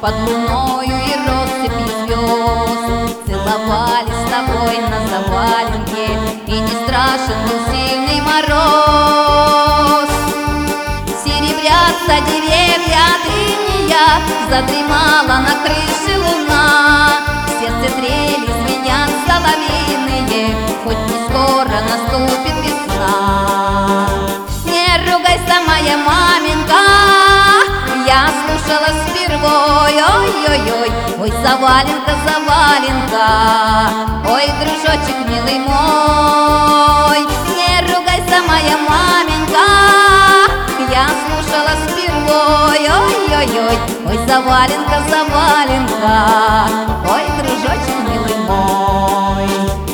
под луною и россыпью звезд. Целовались с тобой на заваленке, и не страшен был сильный мороз. Серебрятся деревья древняя, задремала на крыше луна. В сердце трели звенят соловьиные, хоть не скоро наступит весна. Не ругайся, моя маменька, я слушалась впервой. Ой-ой-ой, ой, заваленка, заваленка, ой, дружочек милый мой. Не ругайся, моя маменька, я слушалась впервой. Ой-ой-ой, ой, заваленка, заваленка, ой, дружочек милый мой.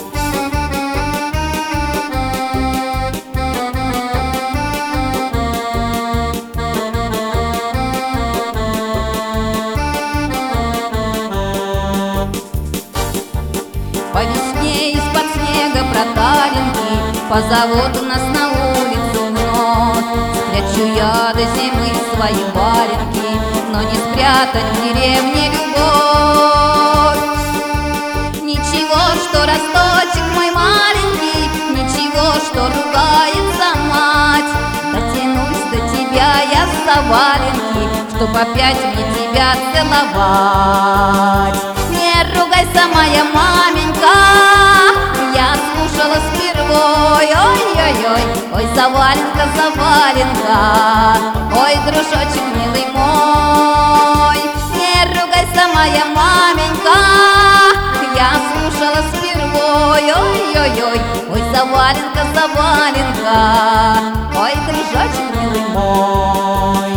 По весне из-под снега проталинки позовут нас на улицу вновь. Спрячу я до зимы свои валенки, но не спрятать в деревне любовь. Ничего, что росточек мой маленький, ничего, что ругается мать. Дотянусь до тебя я с заваленки, чтоб опять мне тебя целовать. Не ругайся, моя маменька, я слушалась впервой. Ой-ой-ой, ой, заваленка, заваленка, ой, дружочек милый мой. Не ругайся, моя маменька, я слушалась впервой. Ой-ой-ой, ой, заваленка, заваленка, ой, дружочек милый мой.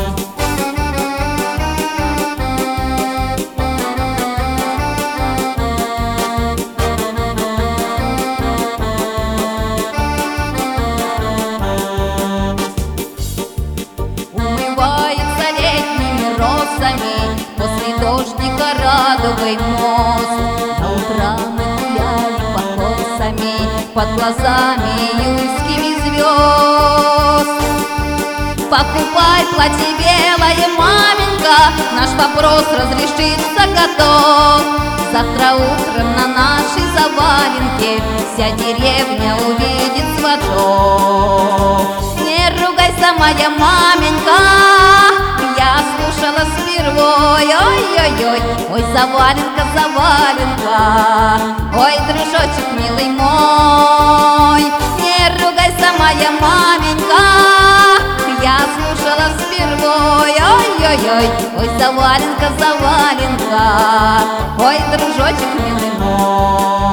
После дождика радугой мост. До утра мы гуляли по косами, под глазами июльскими звезд. Покупай платье белое, маменька, наш вопрос разрешится готов. Завтра утром на нашей заваленке вся деревня увидит сватов. Не ругайся, моя маменька, я слушалась впервой. Ой-ой-ой, ой, заваленка, заваленка, ой, дружочек милый мой. Не ругайся, моя маменька, я слушалась впервой. Ой-ой-ой, ой, заваленка, заваленка, ой, дружочек милый мой.